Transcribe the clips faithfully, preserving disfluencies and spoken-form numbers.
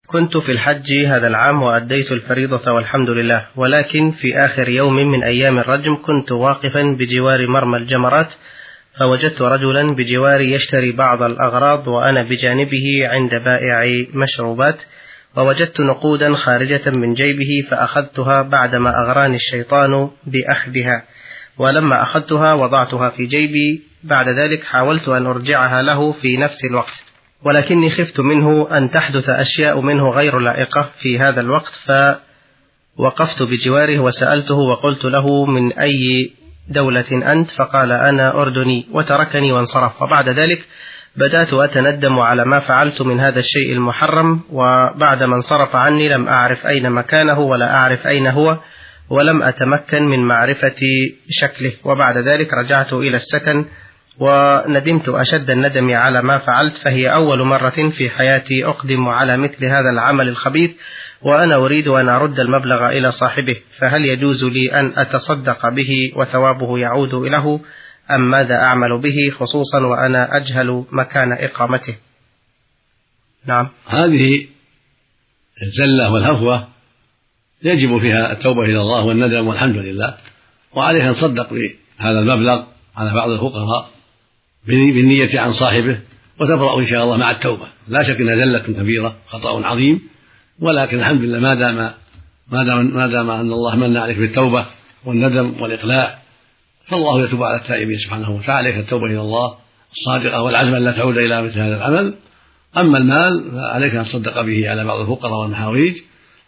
كنت في الحج هذا العام وأديت الفريضة والحمد لله، ولكن في آخر يوم من أيام الرجم كنت واقفا بجوار مرمى الجمرات، فوجدت رجلا بجواري يشتري بعض الأغراض وأنا بجانبه عند بائع مشروبات، ووجدت نقودا خارجة من جيبه فأخذتها بعدما أغراني الشيطان بأخذها، ولما أخذتها وضعتها في جيبي. بعد ذلك حاولت أن أرجعها له في نفس الوقت، ولكني خفت منه أن تحدث أشياء منه غير لائقة في هذا الوقت، فوقفت بجواره وسألته وقلت له: من أي دولة أنت؟ فقال: أنا أردني، وتركني وانصرف. وبعد ذلك بدأت أتندم على ما فعلت من هذا الشيء المحرم، وبعدما انصرف عني لم أعرف أين مكانه ولا أعرف أين هو، ولم أتمكن من معرفة شكله. وبعد ذلك رجعت إلى السكن وندمت أشد الندم على ما فعلت، فهي أول مرة في حياتي أقدم على مثل هذا العمل الخبيث، وأنا أريد أن أرد المبلغ إلى صاحبه، فهل يجوز لي أن أتصدق به وثوابه يعود له، أم ماذا أعمل به، خصوصا وأنا أجهل مكان إقامته؟ نعم. هذه الزلة والهفوة يجب فيها التوبة إلى الله والندم والحمد لله، وعليه أن تصدق بهذا المبلغ على بعض الفقراء بالنية عن صاحبه، وتبرأ إن شاء الله مع التوبة. لا شك أنها زلة كبيرة، خطأ عظيم، ولكن الحمد لله ما دام ما دام ما دام أن الله من عليك بالتوبة والندم والإقلاع، فالله يتوب على التائبين سبحانه وتعالى. عليك التوبة إلى الله الصادقة والعزم أن لا تعود إلى مثل هذا العمل. أما المال فعليك أن تصدق به على بعض الفقراء والمحاويج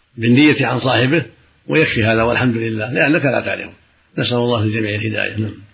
بالنية عن صاحبه، ويكفي هذا والحمد لله، لأنك لا تعلم. نسأل الله للجميع الهداية.